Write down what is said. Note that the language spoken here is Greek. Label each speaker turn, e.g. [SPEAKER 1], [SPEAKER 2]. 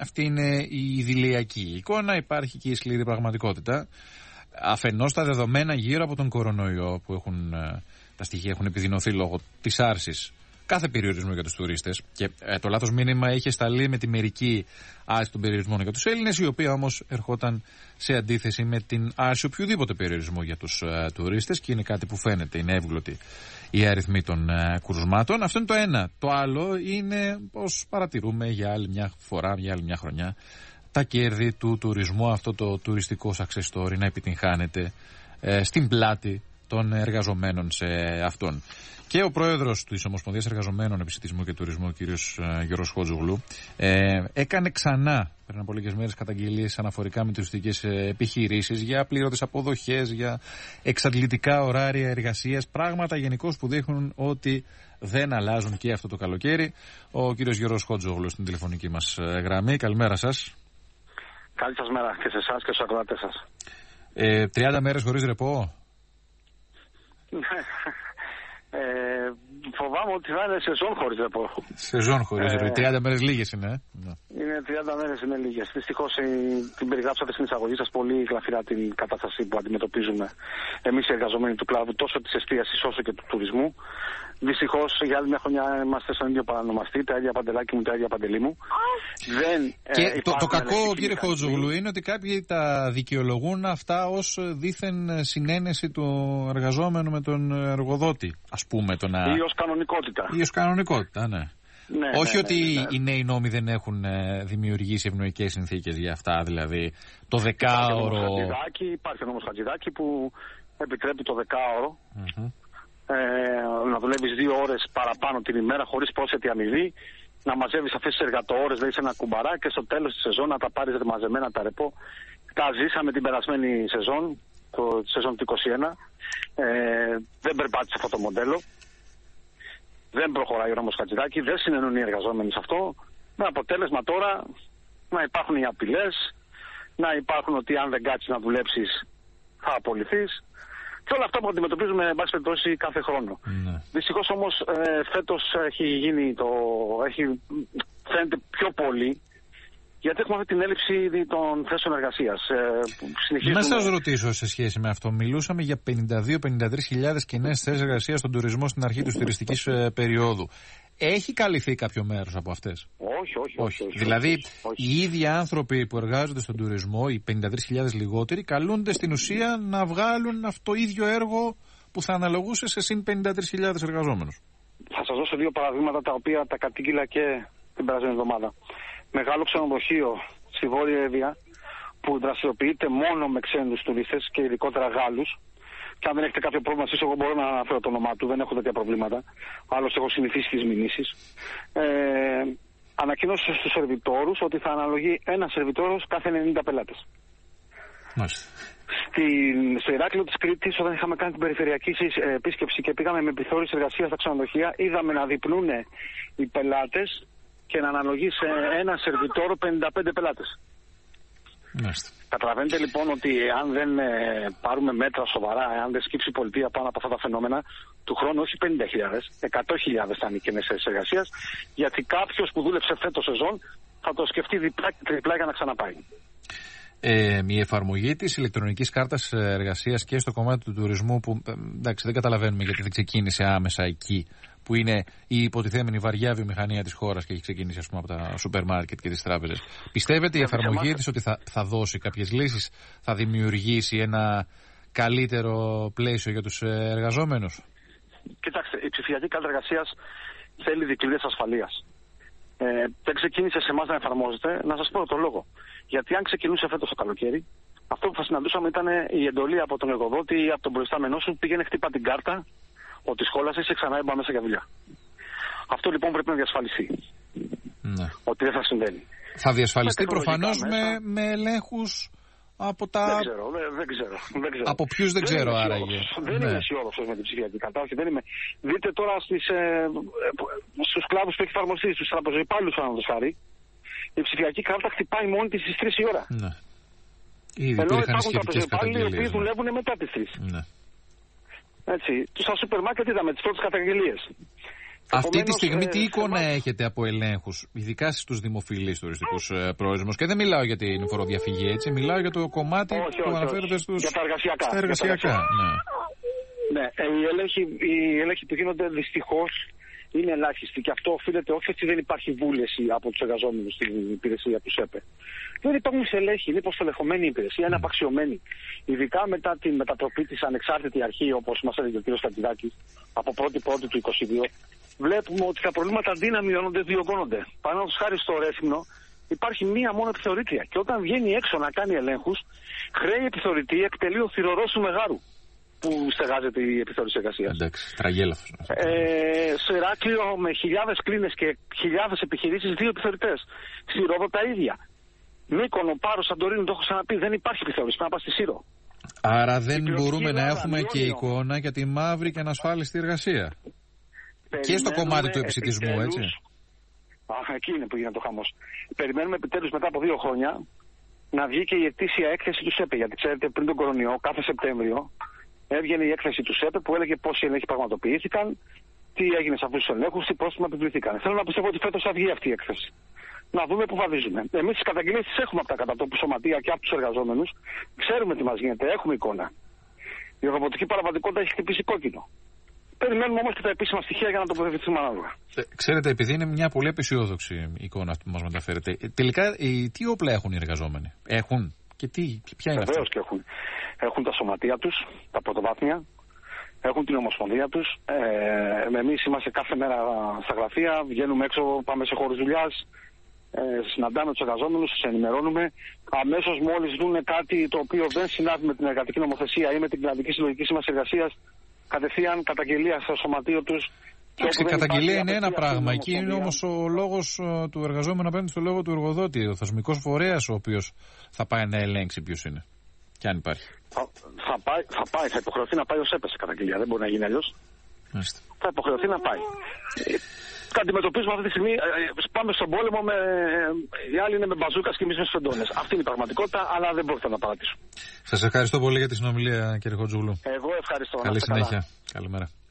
[SPEAKER 1] αυτή είναι η ιδηλιακή εικόνα. Υπάρχει και η σκληρή πραγματικότητα. Αφενός τα δεδομένα γύρω από τον κορονοϊό που τα στοιχεία έχουν επιδεινωθεί λόγω της άρσης κάθε περιορισμού για τους τουρίστες, και το λάθος μήνυμα είχε σταλεί με τη μερική άρση των περιορισμών για τους Έλληνες, η οποία όμως ερχόταν σε αντίθεση με την άρση οποιοδήποτε περιορισμού για τους τουρίστες, και είναι κάτι που φαίνεται, είναι εύγλωτη η αριθμή των κρουσμάτων. Αυτό είναι το ένα. Το άλλο είναι πως παρατηρούμε για άλλη μια φορά, για άλλη μια χρονιά, τα κέρδη του τουρισμού, αυτό το τουριστικό success story να επιτυγχάνεται στην πλάτη των εργαζομένων σε αυτόν. Και ο πρόεδρος της Ομοσπονδίας Εργαζομένων Επισιτισμού και Τουρισμού, ο κύριος Γιώργος Χότζογλου, έκανε ξανά πριν από λίγες μέρες καταγγελίες αναφορικά με τουριστικές επιχειρήσεις για πλήρωτες αποδοχές, για εξαντλητικά ωράρια εργασίας, πράγματα γενικώς που δείχνουν ότι δεν αλλάζουν και αυτό το καλοκαίρι. Ο κύριος Γιώργος Χότζογλου στην τηλεφωνική μας γραμμή. Καλημέρα σας.
[SPEAKER 2] Καλή σας μέρα και σε εσάς και στους ακροατές σας.
[SPEAKER 1] 30 μέρες χωρίς ρεπό.
[SPEAKER 2] Φοβάμαι ότι θα είναι σεζόν χωρίς ρεπό.
[SPEAKER 1] Σεζόν χωρίς ρεπό. 30 μέρες λίγες είναι.
[SPEAKER 2] Είναι 30 μέρες είναι λίγες. Δυστυχώς την περιγράψατε στην εισαγωγή σας πολύ γλαφυρά την κατάσταση που αντιμετωπίζουμε εμείς οι εργαζομένοι του κλάδου, τόσο της εστίασης όσο και του τουρισμού. Δυστυχώς για άλλη μια χρονιά είμαστε στον ίδιο παρανομαστή, τα ίδια παντελάκι μου, τα ίδια παντελή μου.
[SPEAKER 1] Και το κακό, κύριε Χότζογλου, είναι ότι κάποιοι τα δικαιολογούν αυτά ως δήθεν συνένεση του εργαζόμενου με τον εργοδότη, ας πούμε.
[SPEAKER 2] Ή ως κανονικότητα.
[SPEAKER 1] Ή ως κανονικότητα, ναι. Όχι ότι οι νέοι νόμοι δεν έχουν δημιουργήσει ευνοϊκές συνθήκες για αυτά, δηλαδή το δεκάωρο.
[SPEAKER 2] Υπάρχει ο νόμος Χατζηδάκη που επιτρέπει το δεκάωρο. Να δουλεύεις 2 ώρες παραπάνω την ημέρα χωρίς πρόσθετη αμοιβή, να μαζεύεις αυτές τις εργατοώρες, δηλαδή σε ένα κουμπαρά, και στο τέλος της σεζόν να τα πάρεις μαζεμένα τα ρεπό. Τα ζήσαμε την περασμένη σεζόν, τη σεζόν του 2021. Δεν περπάτησε αυτό το μοντέλο. Δεν προχωράει ο νόμος Χατζηδάκη, δεν συνεννούν οι εργαζόμενοι σε αυτό. Με αποτέλεσμα τώρα να υπάρχουν οι απειλές, να υπάρχουν ότι αν δεν κάτσεις να δουλέψεις θα απολυθείς. Και όλα αυτά που αντιμετωπίζουμε, εν πάση περιπτώσει, κάθε χρόνο. Δυστυχώς όμως φέτος φαίνεται πιο πολύ, γιατί έχουμε αυτή την έλλειψη των θέσεων εργασίας.
[SPEAKER 1] Να σας ρωτήσω σε σχέση με αυτό. Μιλούσαμε για 52-53 κενές θέσεις εργασίας στον τουρισμό στην αρχή της τουριστικής περίοδου. Έχει καλυφθεί κάποιο μέρος από αυτές?
[SPEAKER 2] Όχι.
[SPEAKER 1] Δηλαδή, οι ίδιοι άνθρωποι που εργάζονται στον τουρισμό, οι 53.000 λιγότεροι, καλούνται στην ουσία να βγάλουν αυτό το ίδιο έργο που θα αναλογούσε σε συν 53.000 εργαζόμενους.
[SPEAKER 2] Θα σας δώσω 2 παραδείγματα τα οποία τα κατήγγειλα και την περασμένη εβδομάδα. Μεγάλο ξενοδοχείο στη Βόρεια Εύβοια που δραστηριοποιείται μόνο με ξένους τουρίστες και ειδικότερα Γάλλους. Και αν δεν έχετε κάποιο πρόβλημα εσείς, εγώ μπορώ να αναφέρω το όνομά του, δεν έχω τέτοια προβλήματα. Άλλωστε έχω συνηθίσει τις μηνύσεις. Ανακοίνωσε στους σερβιτόρους ότι θα αναλογεί ένας σερβιτόρος κάθε 90 πελάτες. Στο Ηράκλειο της Κρήτης, όταν είχαμε κάνει την περιφερειακή επίσκεψη και πήγαμε με επιθεώρηση εργασίας στα ξενοδοχεία, είδαμε να διπλούν οι πελάτες και να αναλογεί σε ένα σερβιτόρο 55 πελάτες. Καταλαβαίνετε λοιπόν ότι αν δεν πάρουμε μέτρα σοβαρά, αν δεν σκύψει η πολιτεία πάνω από αυτά τα φαινόμενα, του χρόνου όχι 50.000, 100.000 θα είναι οι κενές θέσεις εργασίας, γιατί κάποιος που δούλεψε φέτος σεζόν θα το σκεφτεί διπλά και τριπλά για να ξαναπάει.
[SPEAKER 1] Η εφαρμογή της ηλεκτρονικής κάρτας εργασίας και στο κομμάτι του τουρισμού, που εντάξει δεν καταλαβαίνουμε γιατί δεν ξεκίνησε άμεσα εκεί, που είναι η υποτιθέμενη βαριά βιομηχανία της χώρας και έχει ξεκινήσει, ας πούμε, από τα σούπερ μάρκετ και τις τράπεζες. Πιστεύετε η εφαρμογή της ότι θα δώσει κάποιες λύσεις, θα δημιουργήσει ένα καλύτερο πλαίσιο για τους εργαζόμενους?
[SPEAKER 2] Κοιτάξτε, η ψηφιακή κάρτα εργασίας θέλει δικλείδες ασφαλείας. Δεν ξεκίνησε σε εμάς να εφαρμόζεται, να σας πω το λόγο. Γιατί αν ξεκινούσε φέτος το καλοκαίρι, αυτό που θα συναντούσαμε ήταν η εντολή από τον εργοδότη ή από τον προϊστάμενό σου, πήγαινε χτύπα την κάρτα ότι σχόλασες και ξανά έμπα μέσα για δουλειά. Αυτό λοιπόν πρέπει να διασφαλιστεί.
[SPEAKER 1] Ναι.
[SPEAKER 2] Ότι δεν θα συμβαίνει.
[SPEAKER 1] Θα διασφαλιστεί προφανώς με ελέγχους από τα.
[SPEAKER 2] Δεν ξέρω.
[SPEAKER 1] Από ποιους δεν ξέρω άραγε.
[SPEAKER 2] Δεν είμαι αισιόδοξος με την ψηφιακή κάρτα. Όχι, δεν είμαι. Δείτε τώρα στους κλάδους που έχει εφαρμοστεί, στους τραπεζοϊπάλληλους, παραδείγματος χάρη, η ψηφιακή κάρτα χτυπάει μόνη της στις 3 η ώρα.
[SPEAKER 1] Ναι.
[SPEAKER 2] Ενώ υπάρχουν τραπεζοϊπάλληλοι οι οποίοι δουλεύουν μετά τις 3.
[SPEAKER 1] Ναι.
[SPEAKER 2] Έτσι. Στα σούπερ μάρκετ είδαμε τις πρώτες καταγγελίες.
[SPEAKER 1] Αυτή τη στιγμή τι εικόνα έχετε από ελέγχους, ειδικά στους δημοφιλείς τουριστικούς προορισμούς? Και δεν μιλάω για την φοροδιαφυγή, έτσι. Μιλάω για το κομμάτι που αναφέρεται στους...
[SPEAKER 2] Για τα εργασιακά.
[SPEAKER 1] Στα εργασιακά,
[SPEAKER 2] ναι. Οι έλεγχοι που γίνονται δυστυχώς είναι ελάχιστοι. Και αυτό οφείλεται όχι ότι δεν υπάρχει βούληση από τους εργαζόμενους στην υπηρεσία του ΣΕΠΕ. Δεν υπάρχουν ελέγχοι, είναι υποστελεχωμένη η υπηρεσία, είναι απαξιωμένη. Ειδικά μετά την μετατροπή της ανεξάρτητη αρχή, όπως μας έλεγε ο κ. Στατιδάκης, από 1η του 2022, βλέπουμε ότι τα προβλήματα αντί να μειώνονται, διωγγώνονται. Παραδείγματος χάρη στο Ρέθυμνο, υπάρχει μία μόνο επιθεωρήτρια. Και όταν βγαίνει έξω να κάνει ελέγχους, χρέη επιθεωρητή εκτελεί ο θηρορός του Μεγάρου, που στεγάζεται η επιθεώρηση εργασίας.
[SPEAKER 1] Εντάξει, τραγέλαφος.
[SPEAKER 2] Στο Ηράκλειο με χιλιάδες κλίνες και χιλιάδες επιχειρήσεις, 2 επιθεωρητές. Στη Ρόδο τα ίδια. Μύκονο, Πάρο, Σαντορίνη, το έχω ξαναπεί, δεν υπάρχει επιθεώρηση. Πρέπει να πας στη Σύρο.
[SPEAKER 1] Άρα δεν μπορούμε να έχουμε και εικόνα για τη μαύρη και ανασφάλιστη εργασία. Και στο κομμάτι του επισιτισμού, έτσι.
[SPEAKER 2] Εκεί είναι που γίνεται ο χαμός. Περιμένουμε επιτέλους μετά από 2 χρόνια να βγει και η ετήσια έκθεση του ΣΕΠΕ. Γιατί ξέρετε, πριν τον κορονοϊό, κάθε Σεπτέμβριο έβγαινε η έκθεση του ΣΕΠΕ που έλεγε πόσοι ελέγχοι πραγματοποιήθηκαν, τι έγινε σε αυτούς τους ελέγχους, τι πρόστιμα επιβληθήκαν. Θέλω να πιστεύω ότι φέτος θα βγει αυτή η έκθεση. Να δούμε πού βαδίζουμε. Εμείς τις καταγγελίες τις έχουμε από τα κατατόπου σωματεία και από τους εργαζόμενους. Ξέρουμε τι μας γίνεται, έχουμε εικόνα. Η ρομποτική παραβατικότητα έχει χτυπήσει κόκκινο. Περιμένουμε όμως και τα επίσημα στοιχεία για να τοποθετηθούμε ανάλογα.
[SPEAKER 1] Ξέρετε, επειδή είναι μια πολύ απεσιόδοξη εικόνα αυτή που μας μεταφέρετε, τελικά τι όπλα έχουν οι εργαζόμενοι? Έχουν και ποια είναι αυτά?
[SPEAKER 2] Βεβαίως και έχουν. Έχουν τα σωματεία τους, τα πρωτοβάθμια, έχουν την ομοσπονδία τους. Εμείς είμαστε κάθε μέρα στα γραφεία, βγαίνουμε έξω, πάμε σε χώρους δουλειάς, συναντάμε τους εργαζόμενους, τους ενημερώνουμε. Αμέσως μόλις δουν κάτι το οποίο δεν συνάδει με την εργατική νομοθεσία ή με την κλαδική συλλογική σύμβαση εργασίας, κατευθείαν καταγγελία στο σωματείο τους.
[SPEAKER 1] Η καταγγελία είναι ένα πράγμα. Εκεί είναι όμως ο λόγος του εργαζόμενου απέναντι στο λόγο του εργοδότη, ο θεσμικός φορέας ο οποίος θα πάει να ελέγξει ποιος είναι. Και αν υπάρχει.
[SPEAKER 2] Θα υποχρεωθεί να πάει ως έπεσε καταγγελία. Δεν μπορεί να γίνει αλλιώς. Θα υποχρεωθεί να πάει. Τα αντιμετωπίζουμε αυτή τη στιγμή. Πάμε στον πόλεμο, οι άλλοι είναι με μπαζούκας και εμείς με σφεντώνες. Αυτή είναι η πραγματικότητα, αλλά δεν πρόκειται να παρατήσουμε.
[SPEAKER 1] Σας ευχαριστώ πολύ για τη συνομιλία, κύριε Χοτζούλου.
[SPEAKER 2] Εγώ ευχαριστώ.
[SPEAKER 1] Καλή συνέχεια. Καλημέρα.